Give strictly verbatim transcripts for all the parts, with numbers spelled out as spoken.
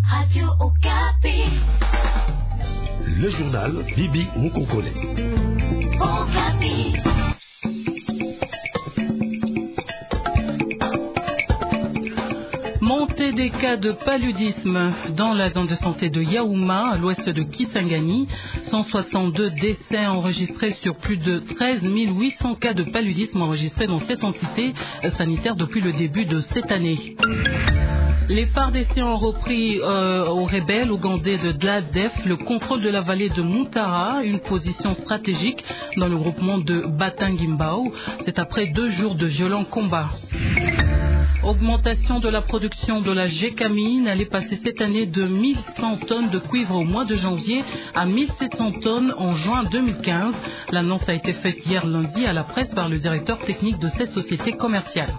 Radio Okapi. Le journal Bibi Mukokole. Okapi. Montée des cas de paludisme dans la zone de santé de Yaouma, à l'ouest de Kisangani. cent soixante-deux décès enregistrés sur plus de treize mille huit cents cas de paludisme enregistrés dans cette entité sanitaire depuis le début de cette année. Les F A R D C ont repris euh, aux rebelles ougandais de Dladef le contrôle de la vallée de Mutara, une position stratégique dans le groupement de Batangimbao. C'est après deux jours de violents combats. Augmentation de la production de la gécamine. Elle est passée cette année de mille cent tonnes de cuivre au mois de janvier à mille sept cents tonnes en juin deux mille quinze. L'annonce a été faite hier lundi à la presse par le directeur technique de cette société commerciale.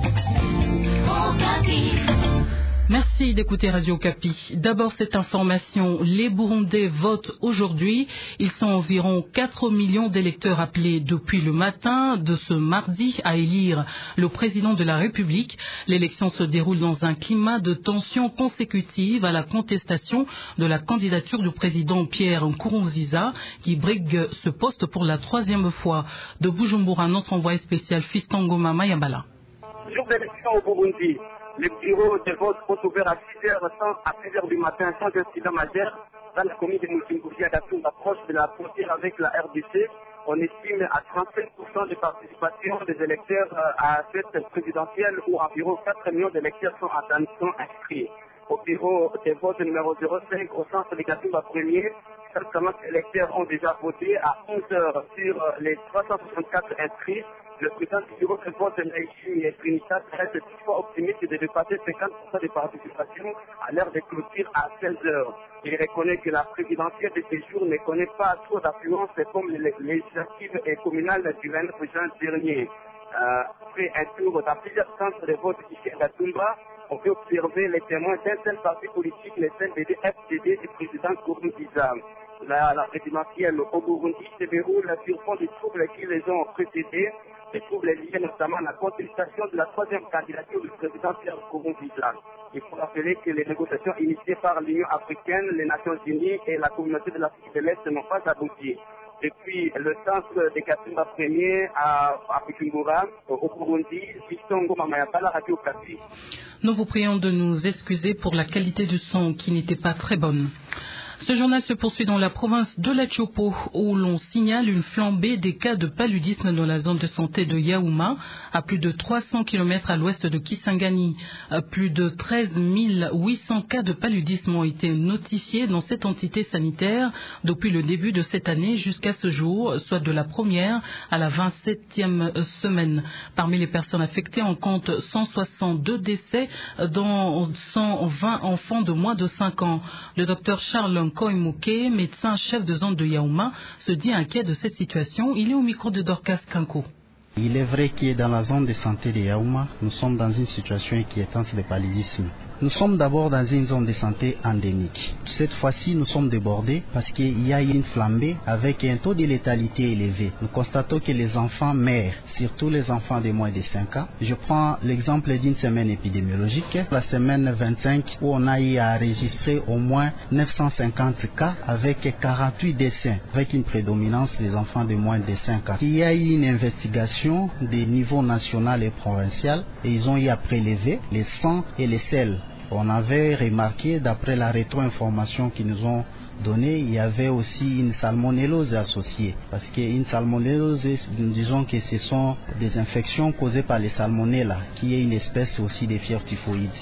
Merci d'écouter Radio Okapi. D'abord cette information, les Burundais votent aujourd'hui. Ils sont environ quatre millions d'électeurs appelés depuis le matin de ce mardi à élire le président de la République. L'élection se déroule dans un climat de tension consécutive à la contestation de la candidature du président Pierre Nkurunziza qui brigue ce poste pour la troisième fois. De Bujumbura, notre envoyé spécial Fiston Ngoma Mayambala. Jour d'élection au Burundi. Les bureaux de vote sont ouverts à six heures à six heures du matin sans incident majeur dans la commune de Moussingouzi à Gatumba, proche de la frontière avec la R D C. On estime à trente-cinq pour cent de participation des électeurs à cette présidentielle où environ quatre millions d'électeurs sont inscrits. Au bureau de vote numéro zéro cinq au centre de Gatumba premier, cinquante électeurs ont déjà voté à onze heures sur les trois cent soixante-quatre inscrits. Le président du bureau de vote de Naïchi et Trinidad reste toutefois optimiste de dépasser cinquante pour cent de participation à l'heure de clôture à seize heures. Il reconnaît que la présidentielle de ces jours ne connaît pas trop d'affluence comme les législatives et communales du vingt juin dernier. Euh, après un tour dans plusieurs centres de vote ici à Gatumba, on peut observer les témoins d'un seul parti politique, le C N D D F D D du président Nkurunziza. La, la présidentielle au Burundi se déroule sur fond des troubles qui les ont précédés, des troubles liés notamment à la contestation de la troisième candidature du président Pierre Nkurunziza. Il faut rappeler que les négociations initiées par l'Union africaine, les Nations unies et la communauté de l'Afrique de l'Est n'ont pas abouti. Depuis le centre de Gatumba premier à, à Bujumbura, au Burundi, Fiston Ngoma Mayambala, Radio Okapi. Nous vous prions de nous excuser pour la qualité du son qui n'était pas très bonne. Ce journal se poursuit dans la province de la Tchopo où l'on signale une flambée des cas de paludisme dans la zone de santé de Yaouma, à plus de trois cents kilomètres à l'ouest de Kisangani. Plus de treize mille huit cents cas de paludisme ont été notifiés dans cette entité sanitaire depuis le début de cette année jusqu'à ce jour, soit de la première à la vingt-septième semaine. Parmi les personnes affectées, on compte cent soixante-deux décès, dont cent vingt enfants de moins de cinq ans. Le docteur Charles Koimouké, médecin-chef de zone de Yaouma, se dit inquiet de cette situation. Il est au micro de Dorcas Kanko. Il est vrai que dans la zone de santé de Yaouma, nous sommes dans une situation inquiétante de paludisme. Nous sommes d'abord dans une zone de santé endémique. Cette fois-ci, nous sommes débordés parce qu'il y a une flambée avec un taux de létalité élevé. Nous constatons que les enfants meurent, surtout les enfants de moins de cinq ans. Je prends l'exemple d'une semaine épidémiologique, la semaine vingt-cinq, où on a eu à enregistrer au moins neuf cent cinquante cas avec quarante-huit décès, avec une prédominance des enfants de moins de cinq ans. Il y a eu une investigation des niveaux national et provincial et ils ont eu à prélever les sangs et les sels. On avait remarqué, d'après la rétro-information qu'ils nous ont donnée, il y avait aussi une salmonellose associée. Parce qu'une salmonellose, nous disons que ce sont des infections causées par les salmonella, qui est une espèce aussi de fièvre typhoïde.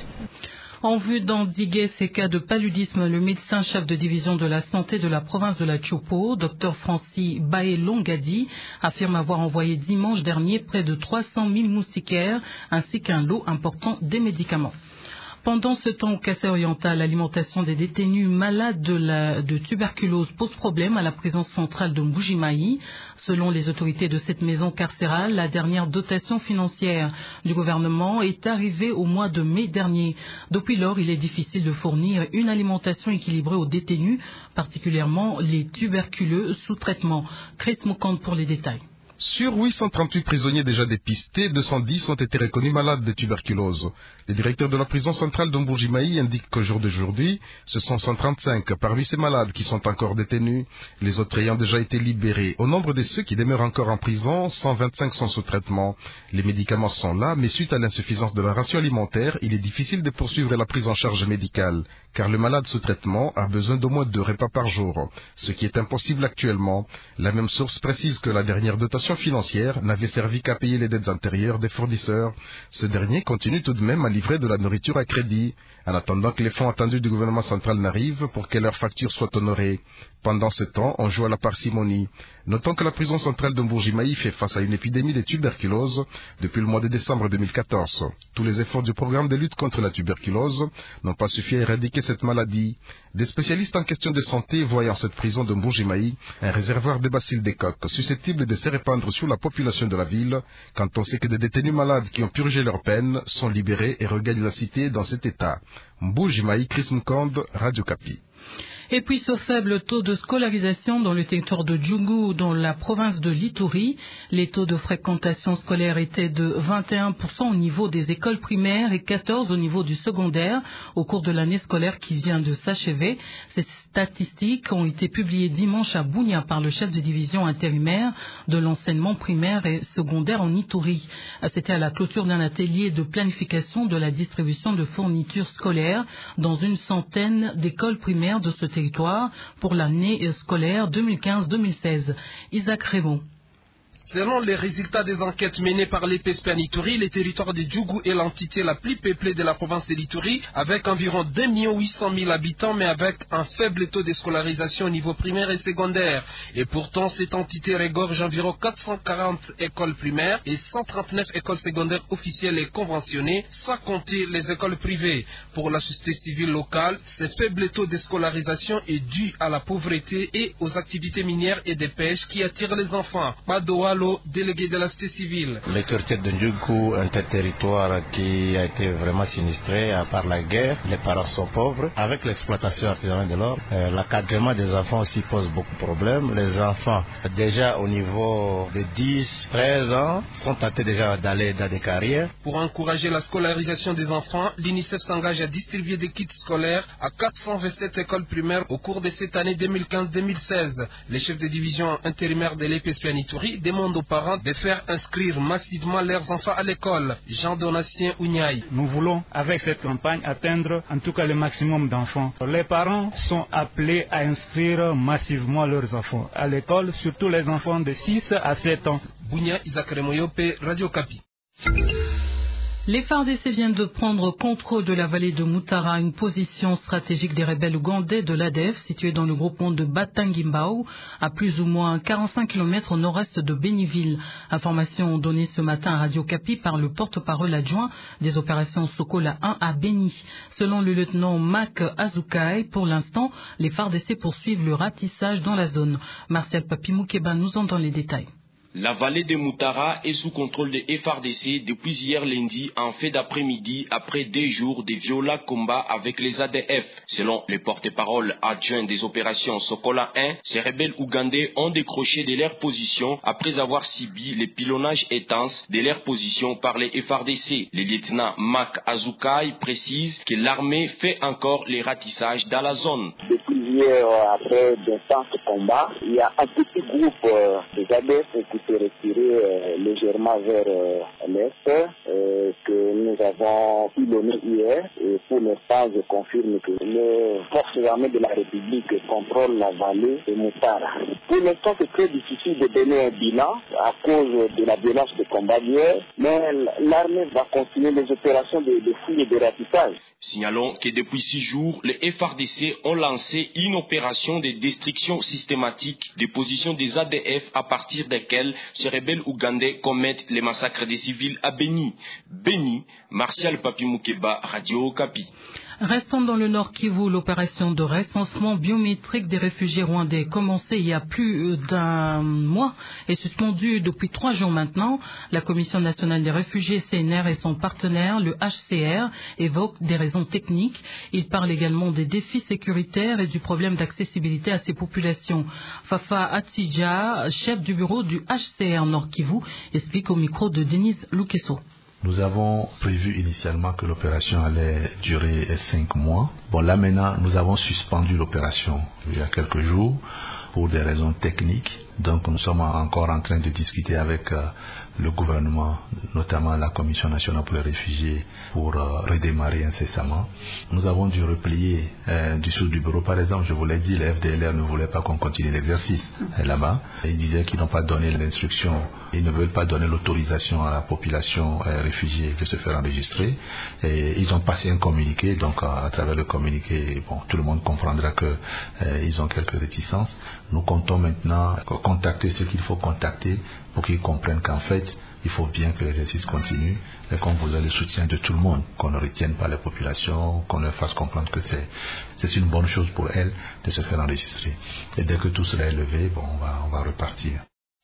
En vue d'endiguer ces cas de paludisme, le médecin-chef de division de la santé de la province de la Tchopo, Dr Francis Baé-Longadi, affirme avoir envoyé dimanche dernier près de trois cent mille moustiquaires ainsi qu'un lot important des médicaments. Pendant ce temps, au Kassai-Oriental, l'alimentation des détenus malades de, la, de tuberculose pose problème à la prison centrale de Mbujimayi. Selon les autorités de cette maison carcérale, la dernière dotation financière du gouvernement est arrivée au mois de mai dernier. Depuis lors, il est difficile de fournir une alimentation équilibrée aux détenus, particulièrement les tuberculeux sous traitement. Chris Moukand pour les détails. Sur huit cent trente-huit prisonniers déjà dépistés, deux cent dix ont été reconnus malades de tuberculose. Le directeur de la prison centrale de Mbuji-Mayi indique qu'au jour d'aujourd'hui, ce sont cent trente-cinq parmi ces malades qui sont encore détenus, les autres ayant déjà été libérés. Au nombre de ceux qui demeurent encore en prison, cent vingt-cinq sont sous traitement. Les médicaments sont là, mais suite à l'insuffisance de la ration alimentaire, il est difficile de poursuivre la prise en charge médicale, car le malade sous traitement a besoin d'au moins deux repas par jour, ce qui est impossible actuellement. La même source précise que la dernière dotation financière n'avait servi qu'à payer les dettes antérieures des fournisseurs. Ce dernier continue tout de même à livrer de la nourriture à crédit, en attendant que les fonds attendus du gouvernement central n'arrivent pour que leurs factures soient honorées. Pendant ce temps, on joue à la parcimonie. Notons que la prison centrale de Mbuji-Mayi fait face à une épidémie de tuberculose depuis le mois de décembre deux mille quatorze. Tous les efforts du programme de lutte contre la tuberculose n'ont pas suffi à éradiquer cette maladie. Des spécialistes en question de santé voient en cette prison de Mbuji-Mayi un réservoir de bacilles des coques susceptibles de se répandre sur la population de la ville, quand on sait que des détenus malades qui ont purgé leur peine sont libérés et regagnent la cité dans cet état. Mbuji-Mayi, Chris Mkonde, Radio Kapi. Et puis ce faible taux de scolarisation dans le territoire de Djougou, dans la province de l'Ituri, les taux de fréquentation scolaire étaient de vingt et un pour cent au niveau des écoles primaires et quatorze pour cent au niveau du secondaire au cours de l'année scolaire qui vient de s'achever. Ces statistiques ont été publiées dimanche à Bunia par le chef de division intérimaire de l'enseignement primaire et secondaire en Ituri. C'était à la clôture d'un atelier de planification de la distribution de fournitures scolaires dans une centaine d'écoles primaires de ce territoire. territoire pour l'année scolaire deux mille quinze deux mille seize. Isaac Raymond. Selon les résultats des enquêtes menées par l'E P S P en Ituri, le territoire de Djougou est l'entité la plus peuplée de la province de l'Ituri, avec environ deux millions huit cent mille habitants, mais avec un faible taux de scolarisation au niveau primaire et secondaire. Et pourtant, cette entité regorge environ quatre cent quarante écoles primaires et cent trente-neuf écoles secondaires officielles et conventionnées, sans compter les écoles privées. Pour la société civile locale, ce faible taux de scolarisation est dû à la pauvreté et aux activités minières et de pêche qui attirent les enfants. Walo, délégué de la société civile. Le territoire de Djougou est un territoire qui a été vraiment sinistré par la guerre. Les parents sont pauvres. Avec l'exploitation artisanale de l'or, euh, l'encadrement des enfants aussi pose beaucoup de problèmes. Les enfants, déjà au niveau de dix, treize ans, sont tentés déjà d'aller dans des carrières. Pour encourager la scolarisation des enfants, l'UNICEF s'engage à distribuer des kits scolaires à quatre cent vingt-sept écoles primaires au cours de cette année deux mille quinze deux mille seize. Les chefs de division intérimaire de l'E P S P en Ituri demande aux parents de faire inscrire massivement leurs enfants à l'école. Jean-Donatien Ouniaï. Nous voulons, avec cette campagne, atteindre en tout cas le maximum d'enfants. Les parents sont appelés à inscrire massivement leurs enfants à l'école, surtout les enfants de six à sept ans. Bounia Isaac Remoyope, Radio Kapi. Les F A R D C viennent de prendre contrôle de la vallée de Mutara, une position stratégique des rebelles ougandais de l'A D F, située dans le groupement de Batangimbao, à plus ou moins quarante-cinq kilomètres au nord-est de Béniville. Information donnée ce matin à Radio Kapi par le porte-parole adjoint des opérations Sokola un à Béni. Selon le lieutenant Mac Azukai, pour l'instant, les F A R D C poursuivent le ratissage dans la zone. Martial Papi-Moukeba nous en donne les détails. La vallée de Mutara est sous contrôle des F A R D C depuis hier lundi en fin d'après-midi après des jours de violents combats avec les A D F. Selon le porte-parole adjoint des opérations Sokola un, ces rebelles ougandais ont décroché de leur position après avoir subi le pilonnage intense de leur position par les F A R D C. Le lieutenant Mac Azukai précise que l'armée fait encore les ratissages dans la zone. Hier, après d'intenses combats, il y a un petit groupe euh, des A D F qui s'est retiré euh, légèrement vers euh, l'est, euh, que nous avons pilonné hier. Et pour l'instant, je confirme que les forces armées de la République contrôlent la vallée de Mutara. Pour l'instant, c'est très difficile de donner un bilan à cause de la violence de combat d'hier, mais l'armée va continuer les opérations de, de fouille et de ratissage. Signalons que depuis six jours, les F A R D C ont lancé une opération de destruction systématique des positions des A D F à partir desquelles ces rebelles ougandais commettent les massacres des civils à Béni. Béni, Martial Papi-Moukeba, Radio Kapi. Restons dans le Nord Kivu, l'opération de recensement biométrique des réfugiés rwandais commencée il y a plus d'un mois est suspendue depuis trois jours maintenant. La Commission nationale des réfugiés C N R et son partenaire, le H C R, évoquent des raisons techniques. Ils parlent également des défis sécuritaires et du problème d'accessibilité à ces populations. Fafa Atidja, chef du bureau du H C R Nord Kivu, explique au micro de Denise Lukeso. Nous avons prévu initialement que l'opération allait durer cinq mois. Bon, là maintenant, nous avons suspendu l'opération il y a quelques jours pour des raisons techniques. Donc nous sommes encore en train de discuter avec euh, le gouvernement, notamment la Commission nationale pour les réfugiés, pour euh, redémarrer incessamment. Nous avons dû replier euh, du sous du bureau. Par exemple, je vous l'ai dit, le F D L R ne voulait pas qu'on continue l'exercice euh, là-bas. Ils disaient qu'ils n'ont pas donné l'instruction, ils ne veulent pas donner l'autorisation à la population euh, réfugiée de se faire enregistrer. Et ils ont passé un communiqué, donc euh, à travers le communiqué, bon, tout le monde comprendra qu'ils euh, ont quelques réticences. Nous comptons maintenant contacter ce qu'il faut contacter pour qu'ils comprennent qu'en fait, il faut bien que l'exercice continue et qu'on vous ait le soutien de tout le monde, qu'on ne retienne pas les populations, qu'on leur fasse comprendre que c'est, c'est une bonne chose pour elles de se faire enregistrer. Et dès que tout cela est levé, bon, on va, on va repartir.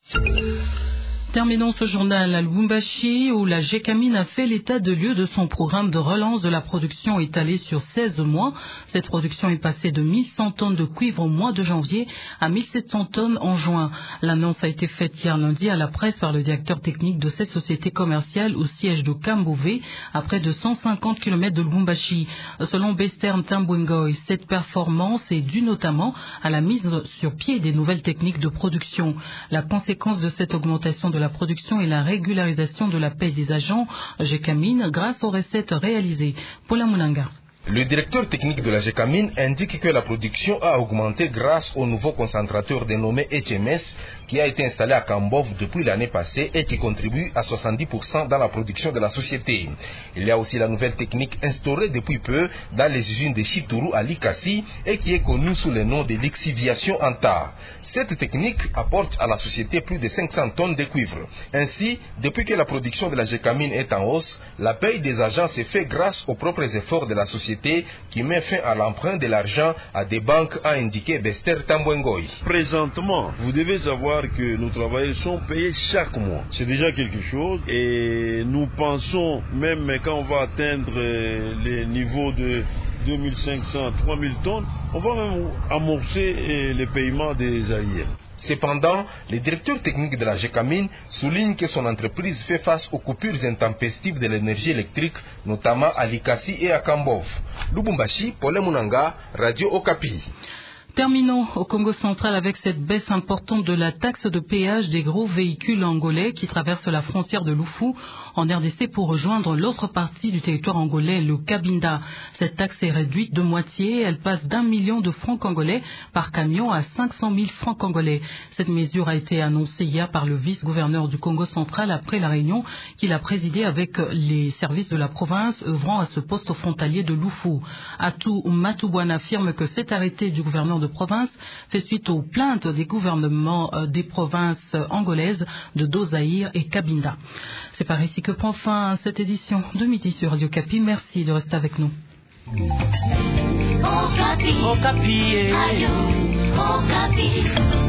Terminons ce journal à Lubumbashi où la Gécamine a fait l'état de lieu de son programme de relance de la production étalée sur seize mois. Cette production est passée de mille cent tonnes de cuivre au mois de janvier à mille sept cents tonnes en juin. L'annonce a été faite hier lundi à la presse par le directeur technique de cette société commerciale au siège de Kambouvé, à près de cent cinquante kilomètres de Lubumbashi. Selon Bestern Tambwengoy, cette performance est due notamment à la mise sur pied des nouvelles techniques de production. La conséquence de cette augmentation de la La production et la régularisation de la paie des agents Gécamine grâce aux recettes réalisées. Paula Munanga. Le directeur technique de la Gécamine indique que la production a augmenté grâce au nouveau concentrateur dénommé H M S qui a été installé à Kambov depuis l'année passée et qui contribue à soixante-dix pour cent dans la production de la société. Il y a aussi la nouvelle technique instaurée depuis peu dans les usines de Chituru à Likasi et qui est connue sous le nom de lixiviation en tas. Cette technique apporte à la société plus de cinq cents tonnes de cuivre. Ainsi, depuis que la production de la Gécamine est en hausse, la paye des agents se fait grâce aux propres efforts de la société qui met fin à l'emprunt de l'argent à des banques, a indiqué Bester Tambwengoy. Présentement, vous devez savoir que nos travailleurs sont payés chaque mois. C'est déjà quelque chose et nous pensons, même quand on va atteindre les niveaux de deux mille cinq cents, trois mille tonnes, on va même amorcer les paiements des alliés. Cependant, le directeur technique de la Gécamine souligne que son entreprise fait face aux coupures intempestives de l'énergie électrique, notamment à Likasi et à Kambov. Lubumbashi, Paul Munanga, Radio Okapi. Terminons au Congo central avec cette baisse importante de la taxe de péage des gros véhicules angolais qui traversent la frontière de Lufu en R D C pour rejoindre l'autre partie du territoire angolais, le Cabinda. Cette taxe est réduite de moitié, elle passe d'un million de francs congolais par camion à cinq cent mille francs congolais. Cette mesure a été annoncée hier par le vice-gouverneur du Congo central après la réunion qu'il a présidée avec les services de la province œuvrant à ce poste frontalier de Lufu. Atou Matubwana affirme que cet arrêté du gouverneur de province fait suite aux plaintes des gouvernements euh, des provinces angolaises de Dozaïr et Cabinda. C'est par ici que prend fin cette édition de Midi sur Radio Okapi. Merci de rester avec nous. Okapi. Okapi. Okapi.